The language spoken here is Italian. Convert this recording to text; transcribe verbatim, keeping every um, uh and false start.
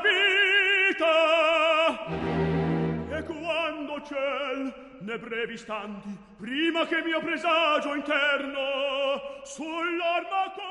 vita. E quando ciel, ne brevi istanti, prima che mio presagio interno sull'arma